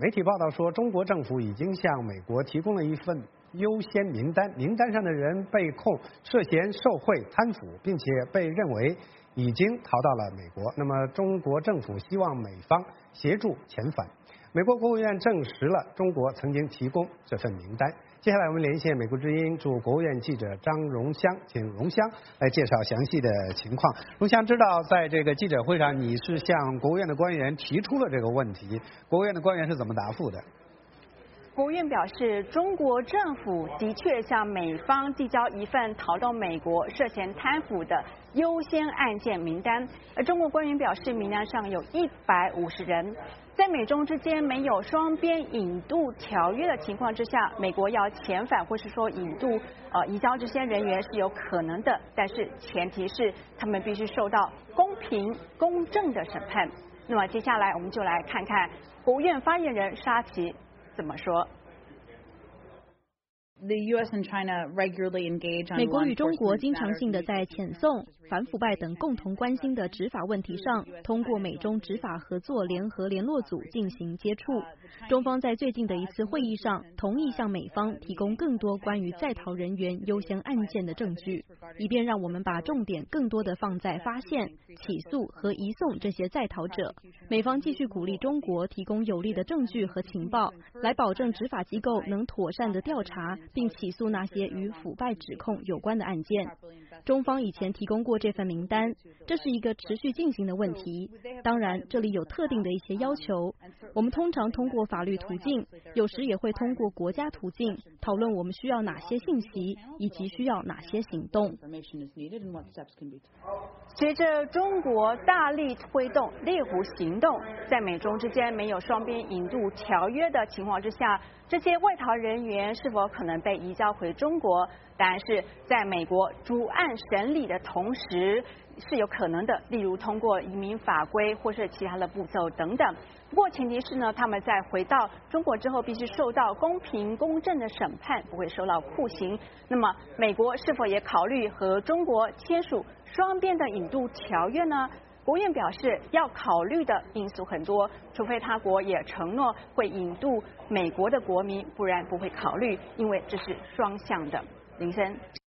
媒体报道说，中国政府已经向美国提供了一份优先名单，名单上的人被控涉嫌受贿、贪腐，并且被认为已经逃到了美国。那么，中国政府希望美方协助遣返。美国国务院证实了中国曾经提供这份名单。接下来我们连线美国之音驻国务院记者张荣香，请荣香来介绍详细的情况。荣香知道，在这个记者会上，你是向国务院的官员提出了这个问题，国务院的官员是怎么答复的？ 国务院表示，中国政府的确向美方递交一份逃到美国涉嫌贪腐的优先案件名单，而中国官员表示，名单上有150人。在美中之间没有双边引渡条约的情况之下，美国要遣返或是说引渡移交这些人员是有可能的，但是前提是他们必须受到公平公正的审判。那么接下来我们就来看看国务院发言人沙奇怎么说。 美国与中国经常性的在遣送、反腐败等共同关心的执法问题上，通过美中执法合作联合联络组进行接触。中方在最近的一次会议上，同意向美方提供更多关于在逃人员优先案件的证据，以便让我们把重点更多的放在发现、起诉和移送这些在逃者。美方继续鼓励中国提供有力的证据和情报，来保证执法机构能妥善的调查并起诉那些与腐败指控有关的案件。中方以前提供过这份名单，这是一个持续进行的问题。当然，这里有特定的一些要求。我们通常通过法律途径，有时也会通过国家途径，讨论我们需要哪些信息，以及需要哪些行动。 随着中国大力推动猎狐行动，在美中之间没有双边引渡条约的情况之下，这些外逃人员是否可能被移交回中国？答案是在美国主案审理的同时是有可能的，例如通过移民法规或是其他的步骤等等。不过前提是呢，他们在回到中国之后必须受到公平公正的审判，不会受到酷刑。那么美国是否也考虑和中国签署双边的引渡条约呢？国务院表示，要考虑的因素很多，除非他国也承诺会引渡美国的国民，不然不会考虑，因为这是双向的。林森。